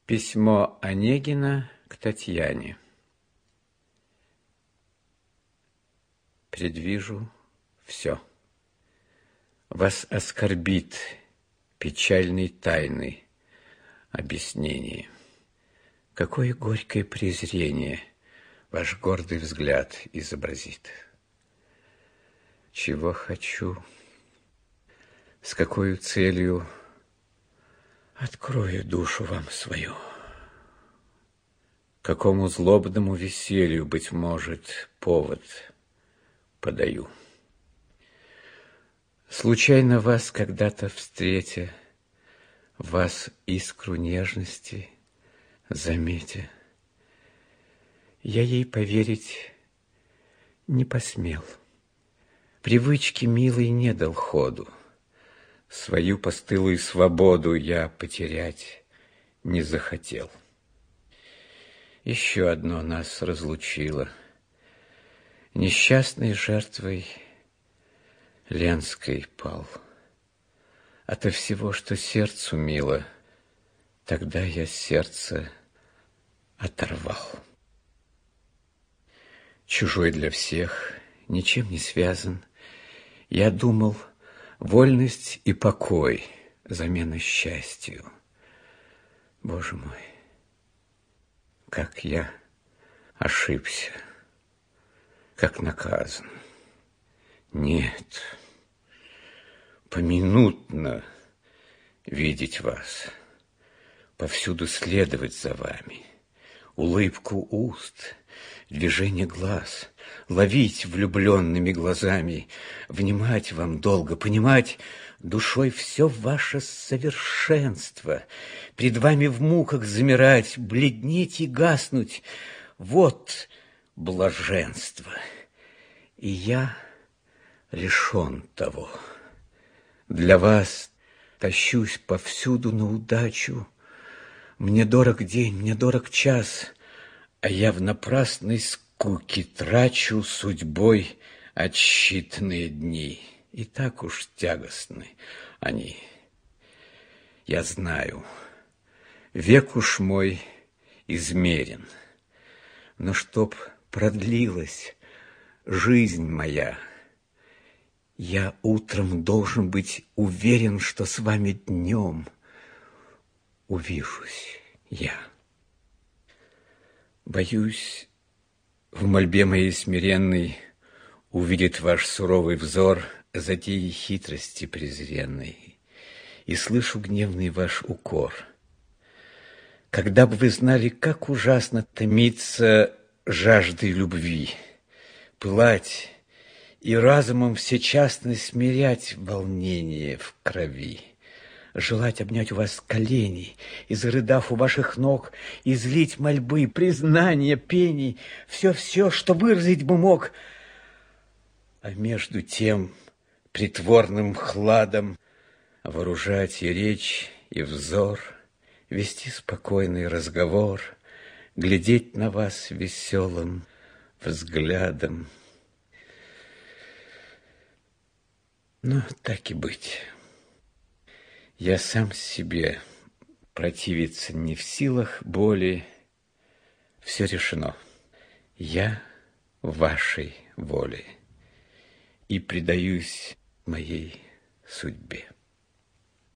Письмо Онегина к Татьяне. Предвижу все. Вас оскорбит печальной тайны объяснение. Какое горькое презрение ваш гордый взгляд изобразит. Чего хочу, с какой целью открою душу вам свою. Какому злобному веселью, быть может, повод подаю. Случайно вас когда-то встретя, вас искру нежности заметя, я ей поверить не посмел. Привычки милой не дал ходу. Свою постылую свободу я потерять не захотел. Еще одно нас разлучило. Несчастной жертвой Ленской пал. Ото всего, что сердцу мило, тогда я сердце оторвал. Чужой для всех, ничем не связан, я думал, вольность и покой — замена счастью. Боже мой, как я ошибся, как наказан. Нет, поминутно видеть вас, повсюду следовать за вами, улыбку уст, движение глаз, ловить влюбленными глазами, внимать вам долго, понимать душой все ваше совершенство, пред вами в муках замирать, бледнеть и гаснуть. Вот блаженство. И я лишен того. Для вас тащусь повсюду на удачу. Мне дорог день, мне дорог час, а я в напрасной скуке трачу судьбой отсчитанные дни. И так уж тягостны они. Я знаю, век уж мой измерен, но чтоб продлилась жизнь моя, я утром должен быть уверен, что с вами днем увижусь я. Боюсь, в мольбе моей смиренной увидит ваш суровый взор затеи хитрости презренной, и слышу гневный ваш укор. Когда бы вы знали, как ужасно томиться жаждой любви, пылать и разумом всечасно смирять волнение в крови, желать обнять у вас колени и, зарыдав у ваших ног, излить мольбы, признания, пений, все, что выразить бы мог, а между тем притворным хладом вооружать и речь, и взор, вести спокойный разговор, глядеть на вас веселым взглядом. Но так и быть. Я сам себе противиться не в силах более. Все решено. Я вашей воле и предаюсь моей судьбе.